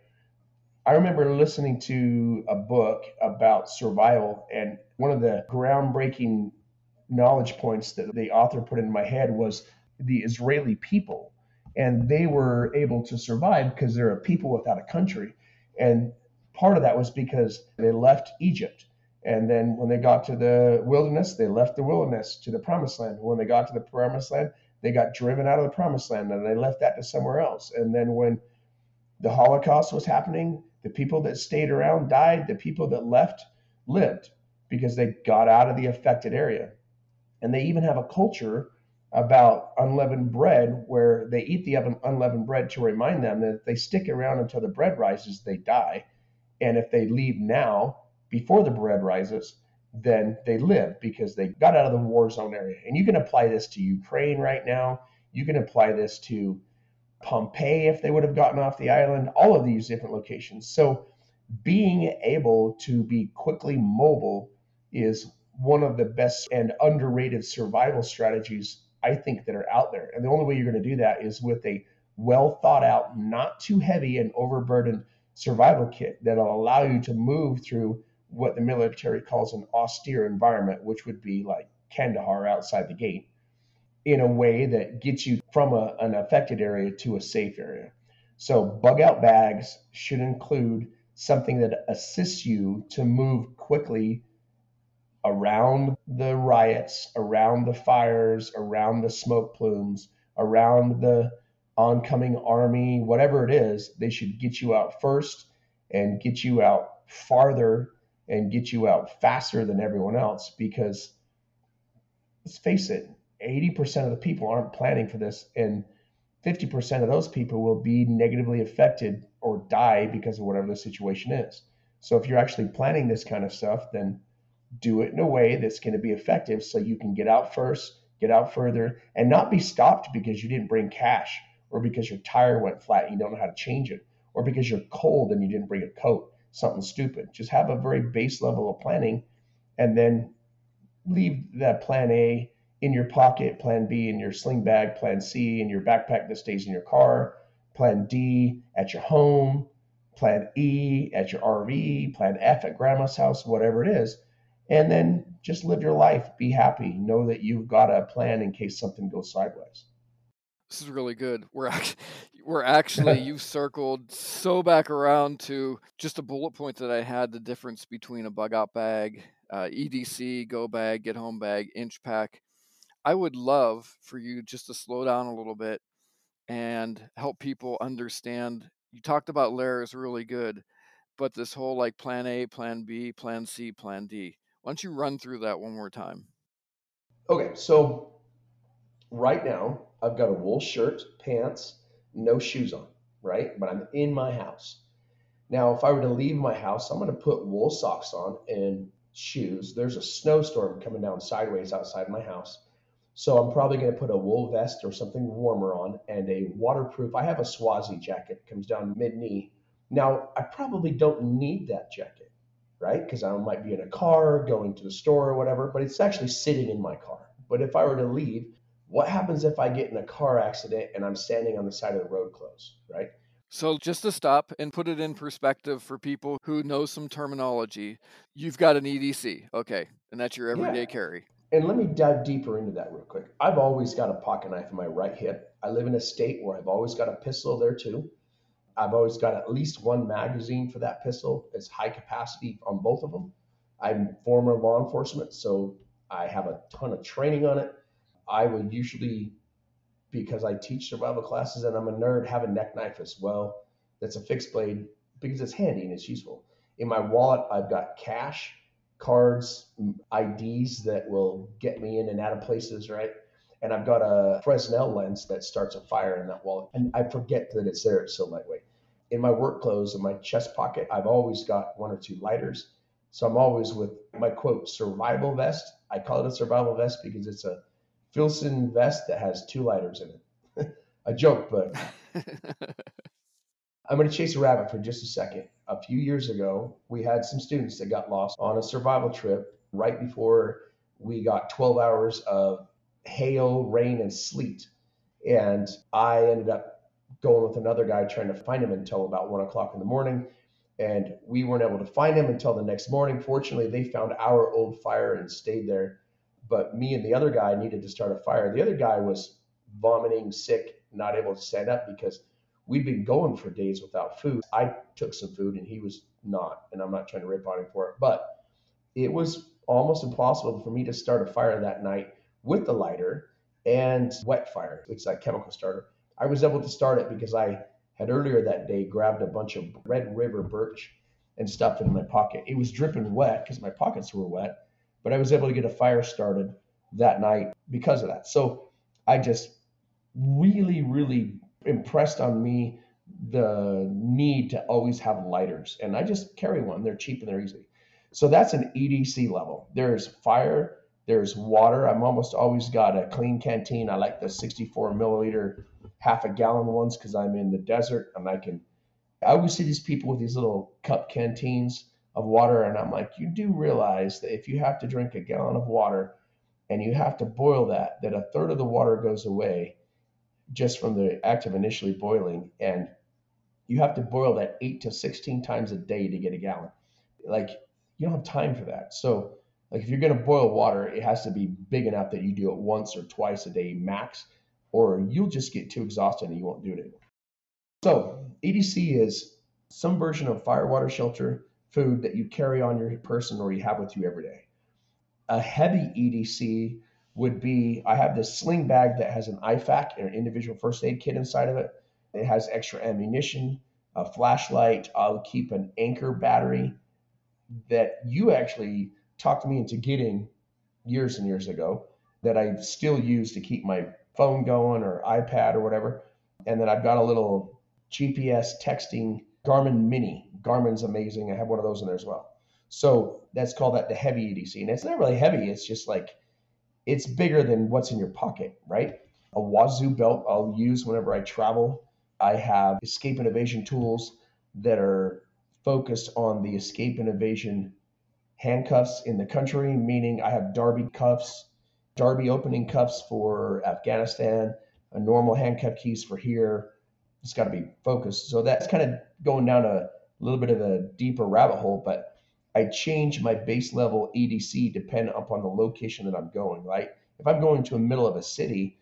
I remember listening to a book about survival, and one of the groundbreaking knowledge points that the author put in my head was the Israeli people. And they were able to survive because they're a people without a country. And part of that was because they left Egypt. And then when they got to the wilderness, they left the wilderness to the promised land. When they got to the promised land, they got driven out of the promised land and they left that to somewhere else. And then when the Holocaust was happening, the people that stayed around died. The people that left lived because they got out of the affected area. And they even have a culture about unleavened bread where they eat the unleavened bread to remind them that if they stick around until the bread rises, they die. And if they leave now, before the bread rises, then they live because they got out of the war zone area. And you can apply this to Ukraine right now. You can apply this to Pompeii if they would have gotten off the island, all of these different locations. So being able to be quickly mobile is one of the best and underrated survival strategies I think that are out there. And the only way you're going to do that is with a well thought out, not too heavy and overburdened survival kit that'll allow you to move through what the military calls an austere environment, which would be like Kandahar outside the gate. in a way that gets you from an affected area to a safe area. So bug out bags should include something that assists you to move quickly around the riots, around the fires, around the smoke plumes, around the oncoming army, whatever it is. They should get you out first and get you out farther and get you out faster than everyone else, because let's face it, 80% of the people aren't planning for this, and 50% of those people will be negatively affected or die because of whatever the situation is. So if you're actually planning this kind of stuff, then do it in a way that's going to be effective so you can get out first, get out further, and not be stopped because you didn't bring cash, or because your tire went flat and you don't know how to change it, or because you're cold and you didn't bring a coat. Something stupid. Just have a very base level of planning, and then leave that plan A in your pocket, plan B in your sling bag, plan C in your backpack that stays in your car, plan D at your home, plan E at your RV, plan F at grandma's house, whatever it is. And then just live your life, be happy, know that you've got a plan in case something goes sideways. This is really good. We're actually you've circled so back around to just a bullet point that I had, the difference between a bug out bag, EDC, go bag, get home bag, inch pack. I would love for you just to slow down a little bit and help people understand. You talked about layers really good, but this whole like plan A, plan B, plan C, plan D. Why don't you run through that one more time? Okay, so right now I've got a wool shirt, pants, no shoes on, right? But I'm in my house. Now, if I were to leave my house, I'm going to put wool socks on and shoes. There's a snowstorm coming down sideways outside my house. So I'm probably going to put a wool vest or something warmer on, and a waterproof. I have a Swazi jacket, comes down mid knee. Now, I probably don't need that jacket, right? Because I might be in a car going to the store or whatever, but it's actually sitting in my car. But if I were to leave, what happens if I get in a car accident and I'm standing on the side of the road close, right? So just to stop and put it in perspective for people who know some terminology, you've got an EDC, okay, and that's your Yeah. everyday carry. And let me dive deeper into that real quick. I've always got a pocket knife in my right hip. I live in a state where I've always got a pistol there too. I've always got at least one magazine for that pistol. It's high capacity on both of them. I'm former law enforcement, so I have a ton of training on it. I would usually, because I teach survival classes and I'm a nerd, have a neck knife as well. That's a fixed blade because it's handy and it's useful. In my wallet, I've got cash, cards, IDs that will get me in and out of places, right? And I've got a Fresnel lens that starts a fire in that wallet. And I forget that it's there, it's so lightweight. In my work clothes, in my chest pocket, I've always got one or two lighters. So I'm always with my quote survival vest. I call it a survival vest because it's a Filson vest that has two lighters in it. A joke, but I'm going to chase a rabbit for just a second. A few years ago, we had some students that got lost on a survival trip right before we got 12 hours of hail, rain, and sleet. And I ended up going with another guy trying to find him until about 1 o'clock in the morning. And we weren't able to find him until the next morning. Fortunately, they found our old fire and stayed there. But me and the other guy needed to start a fire. The other guy was vomiting, sick, not able to stand up because we'd been going for days without food. I took some food and he was not, and I'm not trying to rip on him for it, but it was almost impossible for me to start a fire that night with the lighter and wet fire. It's that chemical starter. I was able to start it because I had earlier that day grabbed a bunch of Red River birch and stuffed it in my pocket. It was dripping wet because my pockets were wet, but I was able to get a fire started that night because of that. So I just really impressed on me the need to always have lighters. And I just carry one. They're cheap and they're easy. So that's an EDC level. There's fire, there's water. I'm almost always got a clean canteen. I like the 64 milliliter, half a gallon ones because I'm in the desert and I always see these people with these little cup canteens of water. And I'm like, you do realize that if you have to drink a gallon of water and you have to boil that a third of the water goes away just from the act of initially boiling. And you have to boil that 8 to 16 times a day to get a gallon. Like, you don't have time for that. So Like if you're going to boil water, it has to be big enough that you do it once or twice a day max, or you'll just get too exhausted and you won't do it anymore. So EDC is some version of fire, water, shelter, food that you carry on your person or you have with you every day. A heavy EDC would be, I have this sling bag that has an IFAK, an individual first aid kit inside of it. It has extra ammunition, a flashlight. I'll keep an anchor battery that you actually talked me into getting years and years ago that I still use to keep my phone going or iPad or whatever. And then I've got a little GPS texting Garmin Mini. Garmin's amazing. I have one of those in there as well. So that's called the heavy EDC. And it's not really heavy. It's just like, it's bigger than what's in your pocket, right? A Wazoo belt I'll use whenever I travel. I have escape and evasion tools that are focused on the escape and evasion handcuffs in the country, meaning I have Darby cuffs, Darby opening cuffs for Afghanistan, a normal handcuff keys for here. It's got to be focused. So that's kind of going down a little bit of a deeper rabbit hole, but I change my base level EDC dependent upon the location that I'm going, right? If I'm going to the middle of a city,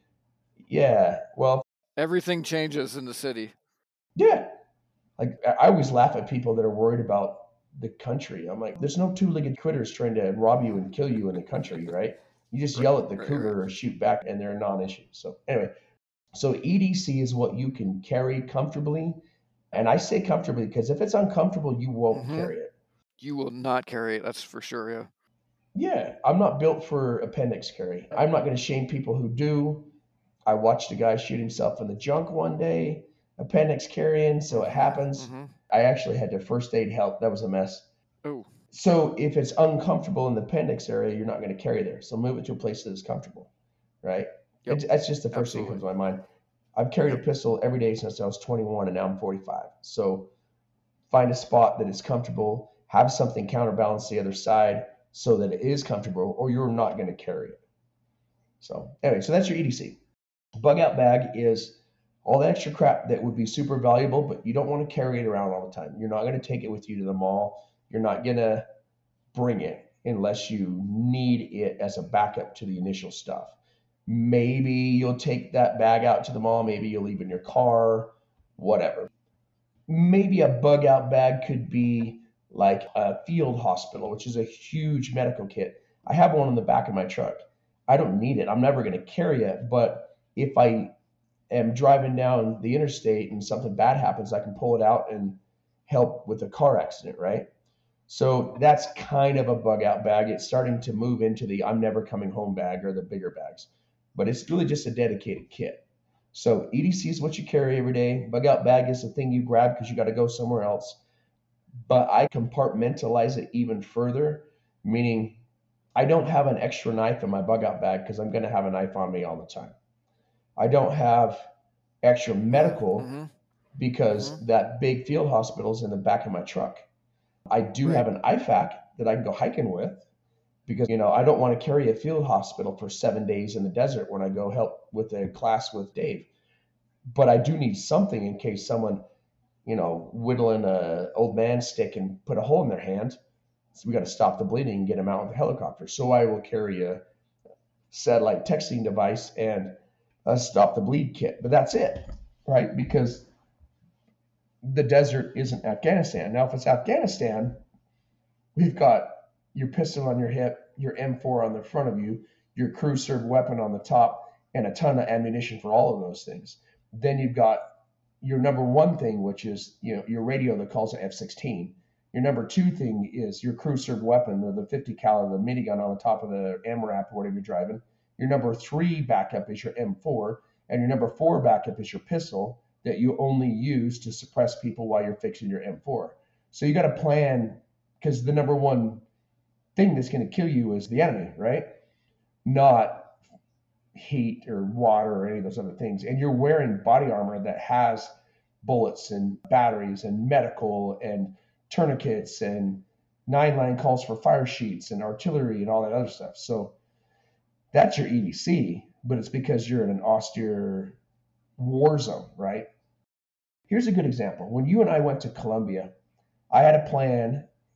yeah, well, Everything changes in the city. yeah. Like I always laugh at people that are worried about the country. I'm like, there's no two-legged critters trying to rob you and kill you in the country, right? You just yell at the cougar or shoot back and they're a non-issue. So anyway, so EDC is what you can carry comfortably. And I say comfortably because if it's uncomfortable, you won't carry it. You will not carry it, that's for sure, yeah. Yeah, I'm not built for appendix carry. I'm not going to shame people who do. I watched a guy shoot himself in the junk one day, appendix carrying, so it happens. I actually had to first aid help. That was a mess. Oh. So if it's uncomfortable in the appendix area, you're not going to carry there. So move it to a place that is comfortable, right? Yep. That's just the first thing that comes to my mind. I've carried a pistol every day since I was 21, and now I'm 45. So find a spot that is comfortable, have something counterbalance the other side so that it is comfortable, or you're not going to carry it. So anyway, so that's your EDC. Bug out bag is all the extra crap that would be super valuable, but you don't want to carry it around all the time. You're not going to take it with you to the mall. You're not going to bring it unless you need it as a backup to the initial stuff. Maybe you'll take that bag out to the mall. Maybe you'll leave it in your car, whatever. Maybe a bug out bag could be like a field hospital, which is a huge medical kit. I have one in the back of my truck. I don't need it. I'm never going to carry it. But if I am driving down the interstate and something bad happens, I can pull it out and help with a car accident, right? So that's kind of a bug out bag. It's starting to move into the I'm never coming home bag or the bigger bags, but it's really just a dedicated kit. So EDC is what you carry every day. Bug out bag is the thing you grab because you got to go somewhere else. But I compartmentalize it even further, meaning I don't have an extra knife in my bug out bag because I'm going to have a knife on me all the time. I don't have extra medical because that big field hospital is in the back of my truck. I do have an IFAK that I can go hiking with because, I don't want to carry a field hospital for 7 days in the desert when I go help with a class with Dave. But I do need something in case someone, whittling an old man stick and put a hole in their hand. So we got to stop the bleeding and get them out with a helicopter. So I will carry a satellite texting device and a stop the bleed kit. But that's it, right? Because the desert isn't Afghanistan. Now, if it's Afghanistan, we've got your pistol on your hip, your M4 on the front of you, your crew served weapon on the top, and a ton of ammunition for all of those things. Then you've got your number one thing, which is your radio that calls an F-16. Your number two thing is your crew served weapon, or the 50 caliber, the minigun on the top of the AMRAP or whatever you're driving. Your number three backup is your M4, and your number four backup is your pistol that you only use to suppress people while you're fixing your M4. So you got to plan, because the number one thing that's going to kill you is the enemy, right? Not heat or water or any of those other things. And you're wearing body armor that has bullets and batteries and medical and tourniquets and 9-line calls for fire sheets and artillery and all that other stuff. So that's your EDC, but it's because you're in an austere war zone, right? Here's a good example. When you and I went to Colombia, I had a plan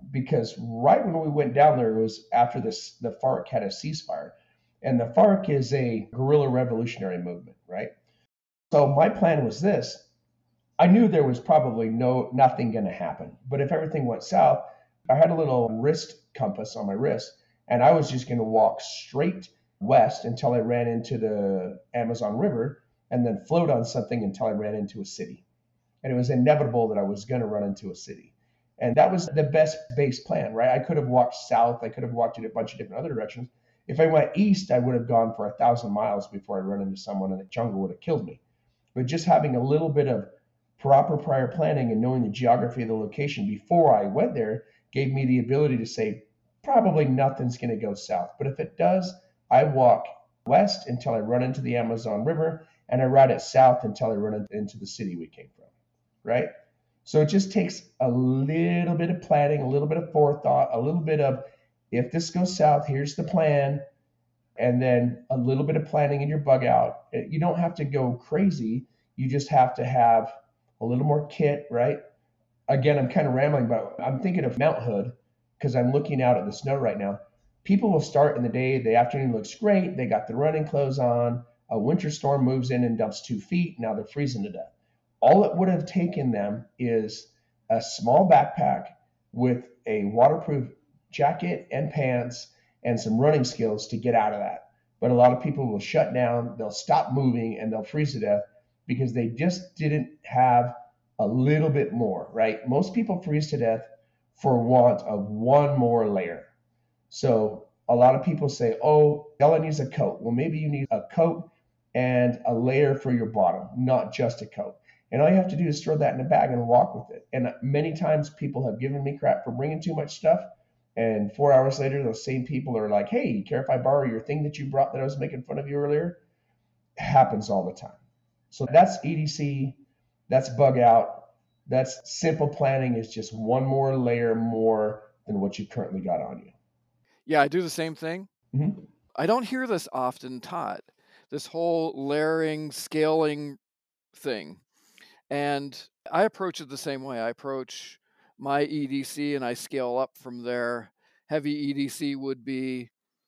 because right when we went down there, it was after the FARC had a ceasefire. And the FARC is a guerrilla revolutionary movement, right? So my plan was this. I knew there was probably nothing going to happen. But if everything went south, I had a little wrist compass on my wrist, and I was just going to walk straight west until I ran into the Amazon River and then float on something until I ran into a city. And it was inevitable that I was going to run into a city. And that was the best base plan, right? I could have walked south. I could have walked in a bunch of different other directions. If I went east, I would have gone for 1,000 miles before I run into someone, and the jungle would have killed me. But just having a little bit of proper prior planning and knowing the geography of the location before I went there gave me the ability to say, probably nothing's going to go south. But if it does, I walk west until I run into the Amazon River, and I ride it south until I run into the city we came from, right? So it just takes a little bit of planning, a little bit of forethought, a little bit of, if this goes south, here's the plan, and then a little bit of planning in your bug out. You don't have to go crazy. You just have to have a little more kit, right? Again, I'm kind of rambling, but I'm thinking of Mount Hood because I'm looking out at the snow right now. People will start in the day, the afternoon looks great. They got the running clothes on. A winter storm moves in and dumps 2 feet. Now they're freezing to death. All it would have taken them is a small backpack with a waterproof jacket and pants and some running skills to get out of that. But a lot of people will shut down, they'll stop moving, and they'll freeze to death because they just didn't have a little bit more, right? Most people freeze to death for want of one more layer. So a lot of people say, oh, all I need is a coat. Well, maybe you need a coat and a layer for your bottom, not just a coat. And all you have to do is throw that in a bag and walk with it. And many times people have given me crap for bringing too much stuff. And 4 hours later, those same people are like, hey, you care if I borrow your thing that you brought that I was making fun of you earlier? It happens all the time. So that's EDC, that's bug out, that's simple planning, is just one more layer more than what you currently got on you. Yeah, I do the same thing. Mm-hmm. I don't hear this often taught, this whole layering, scaling thing. And I approach it the same way. I approach my EDC and I scale up from there. Heavy EDC would be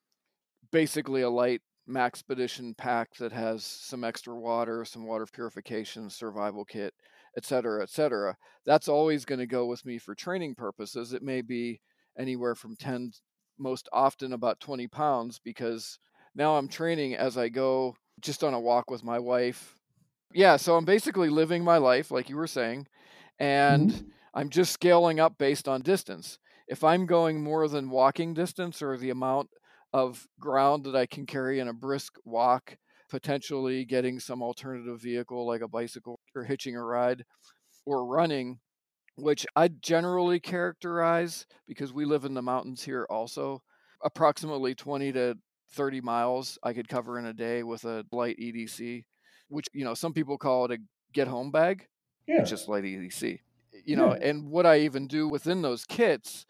basically a light Maxpedition pack that has some extra water, some water purification, survival kit, et cetera, et cetera. That's always going to go with me for training purposes. It may be anywhere from 10, most often about 20 pounds, because now I'm training as I go, just on a walk with my wife. Yeah, so I'm basically living my life, like you were saying, and Mm-hmm. I'm just scaling up based on distance. If I'm going more than walking distance, or the amount of ground that I can carry in a brisk walk, potentially getting some alternative vehicle like a bicycle or hitching a ride or running, which I generally characterize, because we live in the mountains here also, approximately 20 to 30 miles I could cover in a day with a light EDC, which, some people call it a get home bag. It's Yeah. just light EDC. Yeah. And what I even do within those kits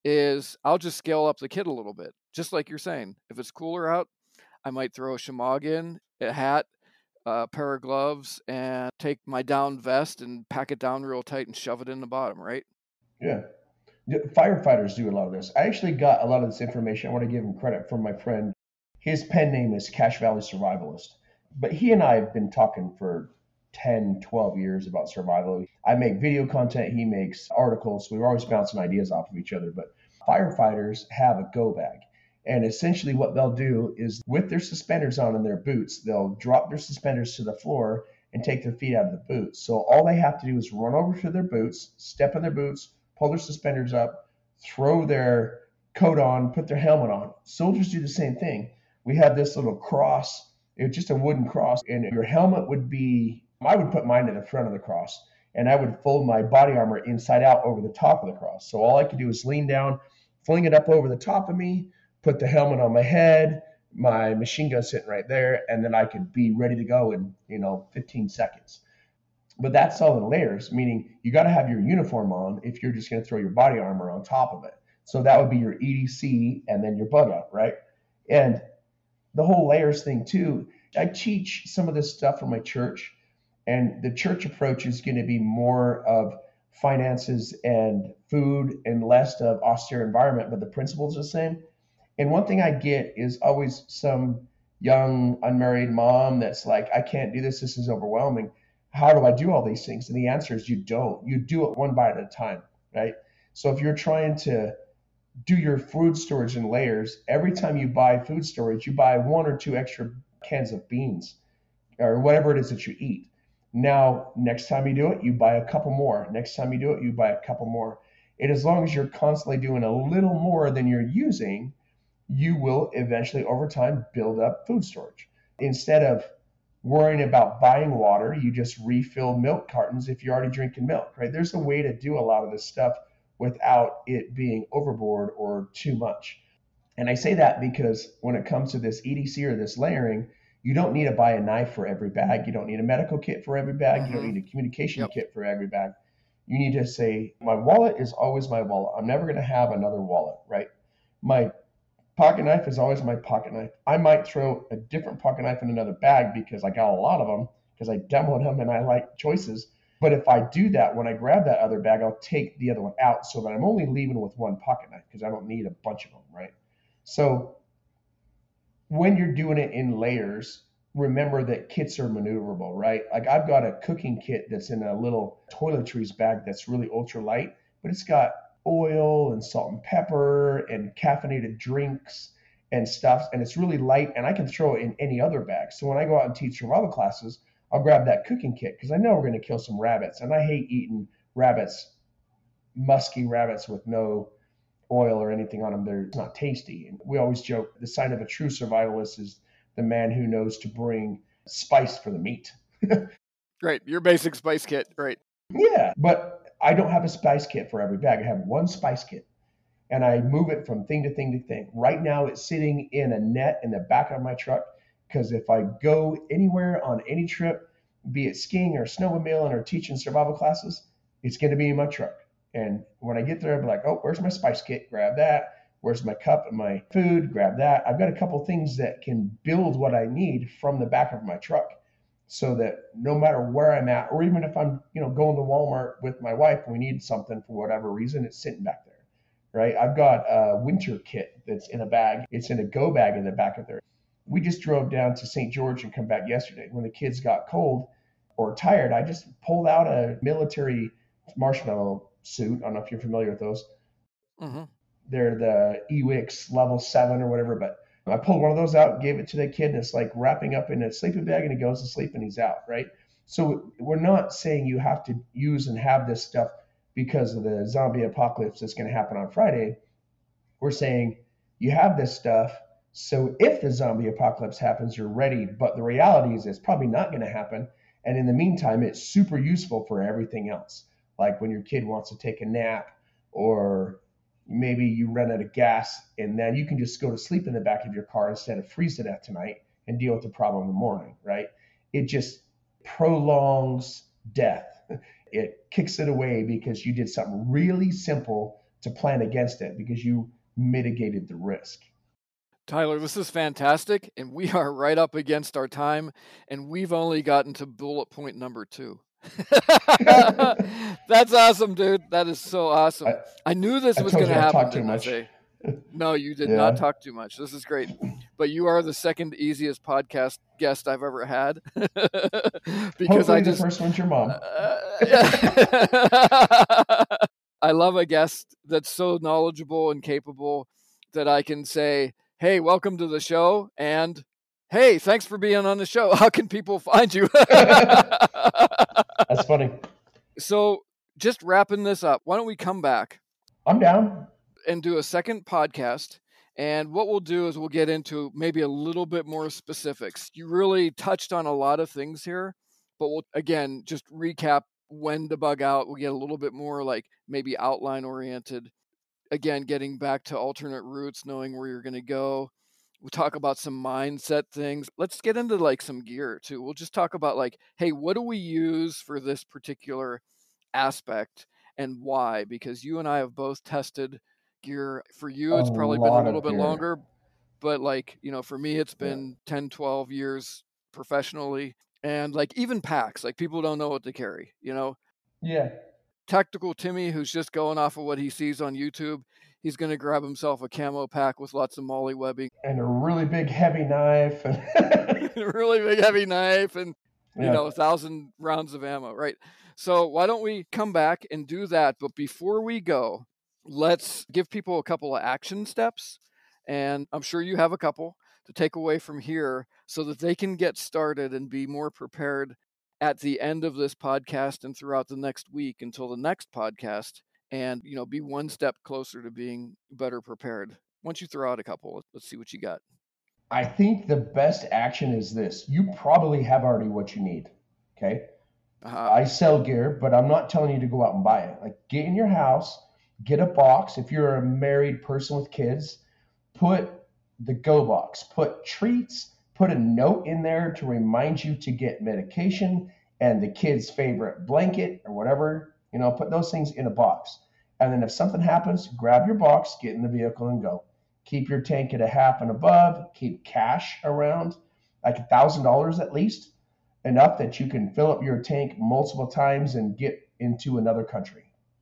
is I'll just scale up the kit a little bit, just like you're saying. If it's cooler out, I might throw a shemagh in, a hat, a pair of gloves, and take my down vest and pack it down real tight and shove it in the bottom, right? Yeah. Firefighters do a lot of this. I actually got a lot of this information. I want to give him credit from my friend. His pen name is Cache Valley Survivalist. But he and I have been talking for 10, 12 years about survival. I make video content, he makes articles. So we're always bouncing ideas off of each other. But firefighters have a go bag. And essentially, what they'll do is, with their suspenders on in their boots, they'll drop their suspenders to the floor and take their feet out of the boots. So all they have to do is run over to their boots, step in their boots, pull their suspenders up, throw their coat on, put their helmet on. Soldiers do the same thing. We have this little cross. It's just a wooden cross, and your helmet would be, I would put mine at the front of the cross, and I would fold my body armor inside out over the top of the cross. So all I could do is lean down, fling it up over the top of me, put the helmet on my head, my machine gun sitting right there, and then I could be ready to go in, 15 seconds. But that's all in layers, meaning you got to have your uniform on if you're just going to throw your body armor on top of it. So that would be your EDC and then your bug out, right? And the whole layers thing too, I teach some of this stuff from my church, and the church approach is going to be more of finances and food and less of austere environment, but the principle's the same. And one thing I get is always some young unmarried mom that's like, I can't do this. This is overwhelming. How do I do all these things? And the answer is you don't. You do it one bite at a time, right? So if you're trying to do your food storage in layers, every time you buy food storage, you buy one or two extra cans of beans or whatever it is that you eat. Now, next time you do it, you buy a couple more. Next time you do it, you buy a couple more. And as long as you're constantly doing a little more than you're using, you will eventually, over time, build up food storage. Instead of worrying about buying water, you just refill milk cartons if you're already drinking milk, right? There's a way to do a lot of this stuff without it being overboard or too much. And I say that because when it comes to this EDC or this layering, you don't need to buy a knife for every bag. You don't need a medical kit for every bag. You don't need a communication kit for every bag. You need to say, my wallet is always my wallet. I'm never going to have another wallet, right? My pocket knife is always my pocket knife. I might throw a different pocket knife in another bag because I got a lot of them because I demoed them and I like choices. But if I do that, when I grab that other bag, I'll take the other one out so that I'm only leaving with one pocket knife because I don't need a bunch of them, right? So when you're doing it in layers, remember that kits are maneuverable, right? Like I've got a cooking kit that's in a little toiletries bag that's really ultra light, but it's got oil and salt and pepper and caffeinated drinks and stuff, and it's really light, and I can throw it in any other bag. So when I go out and teach survival classes, I'll grab that cooking kit because I know we're going to kill some rabbits, and I hate eating rabbits, musky rabbits with no oil or anything on them. They're not tasty. And we always joke the sign of a true survivalist is the man who knows to bring spice for the meat. Right. Your basic spice kit. Right. Yeah. But I don't have a spice kit for every bag. I have one spice kit and I move it from thing to thing to thing. Right now it's sitting in a net in the back of my truck because if I go anywhere on any trip, be it skiing or snowmobiling or teaching survival classes, it's going to be in my truck. And when I get there, I'll be like, oh, where's my spice kit? Grab that. Where's my cup and my food? Grab that. I've got a couple things that can build what I need from the back of my truck so that no matter where I'm at, or even if I'm, going to Walmart with my wife and we need something for whatever reason, it's sitting back there, right? I've got a winter kit that's in a bag. It's in a go bag in the back of there. We just drove down to St. George and come back yesterday. When the kids got cold or tired, I just pulled out a military marshmallow suit. I don't know if you're familiar with those. Mm-hmm. They're the EWIX level 7 or whatever, but I pulled one of those out, gave it to the kid, and it's like wrapping up in a sleeping bag, and he goes to sleep and he's out, right? So we're not saying you have to use and have this stuff because of the zombie apocalypse that's going to happen on Friday. We're saying you have this stuff so if the zombie apocalypse happens, you're ready. But the reality is it's probably not going to happen. And in the meantime, it's super useful for everything else. Like when your kid wants to take a nap, or maybe you run out of gas, and then you can just go to sleep in the back of your car instead of freeze to death tonight and deal with the problem in the morning, right? It just prolongs death. It kicks it away because you did something really simple to plan against it because you mitigated the risk. Tyler, this is fantastic, and we are right up against our time, and we've only gotten to bullet point number 2. That's awesome, dude. That is so awesome. I knew this was going to happen, didn't I say? No, you did not talk too much. This is great. But you are the second easiest podcast guest I've ever had. Because hopefully the first one's your mom. I love a guest that's so knowledgeable and capable that I can say, hey, welcome to the show, and hey, thanks for being on the show. How can people find you? That's funny. So just wrapping this up, why don't we come back? I'm down. And do a second podcast. And what we'll do is we'll get into maybe a little bit more specifics. You really touched on a lot of things here, but we'll, again, just recap when to bug out. We'll get a little bit more like maybe outline oriented. Again, getting back to alternate routes, knowing where you're going to go. We'll talk about some mindset things. Let's get into like some gear too. We'll just talk about like, hey, what do we use for this particular aspect and why? Because you and I have both tested gear. For you, it's probably been a little bit longer, but like, for me, it's been 10, 12 years professionally. And like even packs, like people don't know what to carry, Yeah. Tactical Timmy, who's just going off of what he sees on YouTube, he's going to grab himself a camo pack with lots of molly webbing. And a really big heavy knife. A really big heavy knife and, 1,000 rounds of ammo, right? So why don't we come back and do that? But before we go, let's give people a couple of action steps. And I'm sure you have a couple to take away from here so that they can get started and be more prepared at the end of this podcast and throughout the next week until the next podcast, and be one step closer to being better prepared. Once you throw out a couple, let's see what you got. I think the best action is this. You probably have already what you need. Okay. I sell gear, but I'm not telling you to go out and buy it. Like, get in your house, get a box. If you're a married person with kids, put the Go box, put treats, put a note in there to remind you to get medication and the kid's favorite blanket or whatever, put those things in a box. And then if something happens, grab your box, get in the vehicle and go. Keep your tank at a half and above, keep cash around, like $1,000 at least, enough that you can fill up your tank multiple times and get into another country.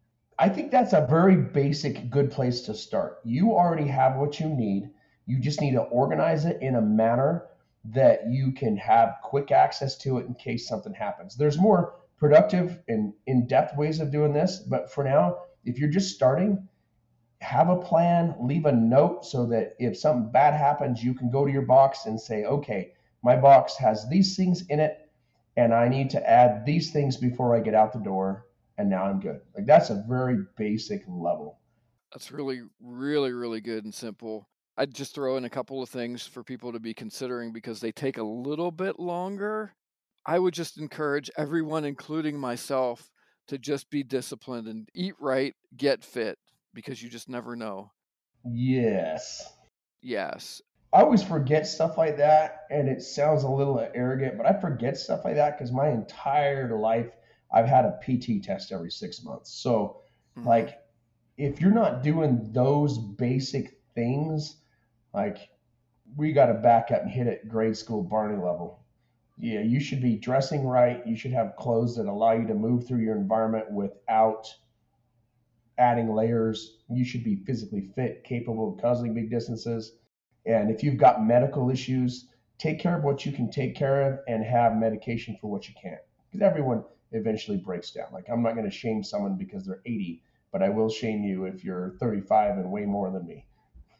I think that's a very basic, good place to start. You already have what you need. You just need to organize it in a manner that you can have quick access to it in case something happens. There's more productive and in-depth ways of doing this, but for now, if you're just starting, have a plan, leave a note so that if something bad happens, you can go to your box and say, okay, my box has these things in it, and I need to add these things before I get out the door, and now I'm good. Like, that's a very basic level. That's really, really, really good and simple. I'd just throw in a couple of things for people to be considering because they take a little bit longer. I would just encourage everyone, including myself, to just be disciplined and eat right, get fit, because you just never know. Yes. I always forget stuff like that, and it sounds a little arrogant, but I forget stuff like that because my entire life I've had a PT test every 6 months. So, like, if you're not doing those basic things, like, we got to back up and hit it grade school Barney level. Yeah, you should be dressing right. You should have clothes that allow you to move through your environment without adding layers. You should be physically fit, capable of causing big distances. And if you've got medical issues, take care of what you can take care of and have medication for what you can't. Because everyone eventually breaks down. Like, I'm not going to shame someone because they're 80, but I will shame you if you're 35 and way more than me.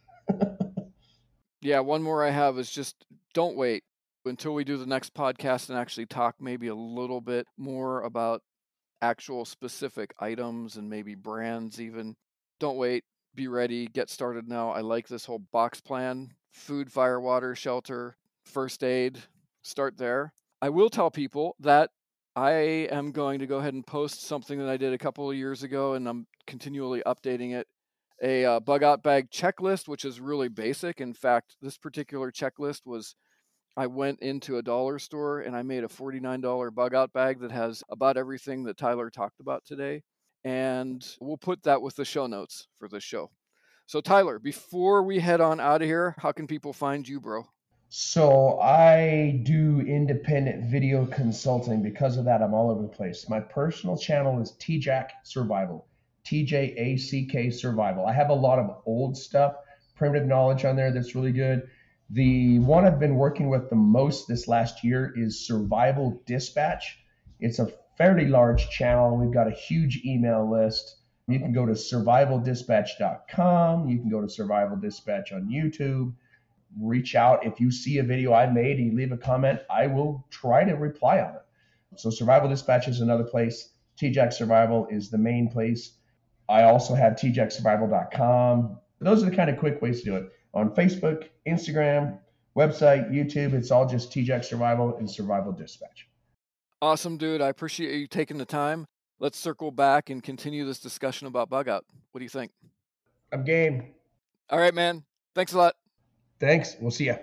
Yeah, one more I have is just don't wait until we do the next podcast and actually talk maybe a little bit more about actual specific items and maybe brands even. Don't wait. Be ready. Get started now. I like this whole box plan. Food, fire, water, shelter, first aid. Start there. I will tell people that I am going to go ahead and post something that I did a couple of years ago, and I'm continually updating it. A bug out bag checklist, which is really basic. In fact, this particular checklist was, I went into a dollar store and I made a $49 bug out bag that has about everything that Tyler talked about today. And we'll put that with the show notes for this show. So Tyler, before we head on out of here, how can people find you, bro? So I do independent video consulting. Because of that, I'm all over the place. My personal channel is TJACK Survival. TJACK Survival. I have a lot of old stuff, primitive knowledge on there that's really good. The one I've been working with the most this last year is Survival Dispatch. It's a fairly large channel. We've got a huge email list. You can go to survivaldispatch.com. You can go to Survival Dispatch on YouTube. Reach out. If you see a video I made and you leave a comment, I will try to reply on it. So Survival Dispatch is another place. TJACK Survival is the main place. I also have tjacksurvival.com. Those are the kind of quick ways to do it. On Facebook, Instagram, website, YouTube, it's all just TJACK Survival and Survival Dispatch. Awesome, dude. I appreciate you taking the time. Let's circle back and continue this discussion about bug out. What do you think? I'm game. All right, man. Thanks a lot. Thanks. We'll see ya.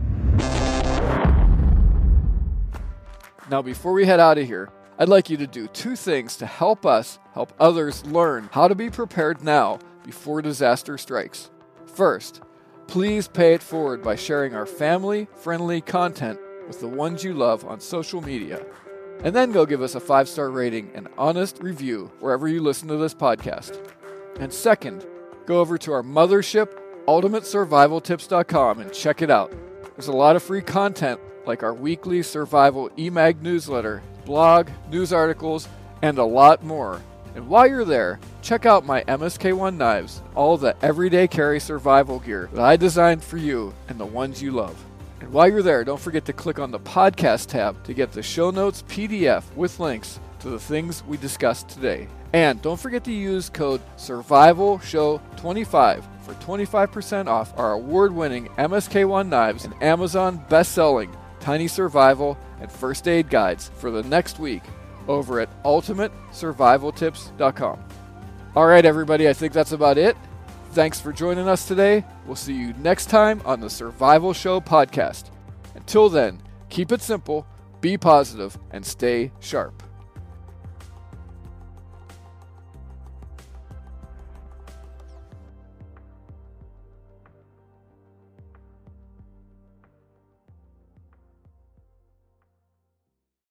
Now, before we head out of here, I'd like you to do two things to help us help others learn how to be prepared now before disaster strikes. First, please pay it forward by sharing our family-friendly content with the ones you love on social media. And then go give us a 5-star rating and honest review wherever you listen to this podcast. And second, go over to our mothership, UltimateSurvivalTips.com, and check it out. There's a lot of free content like our weekly survival eMag newsletter, blog, news articles, and a lot more. And while you're there, check out my MSK1 knives, all the everyday carry survival gear that I designed for you and the ones you love. And while you're there, don't forget to click on the podcast tab to get the show notes PDF with links to the things we discussed today. And don't forget to use code SURVIVALSHOW25 for 25% off our award-winning MSK1 knives and Amazon best-selling Tiny Survival and First Aid guides for the next week over at UltimateSurvivalTips.com. All right, everybody, I think that's about it. Thanks for joining us today. We'll see you next time on the Survival Show podcast. Until then, keep it simple, be positive, and stay sharp.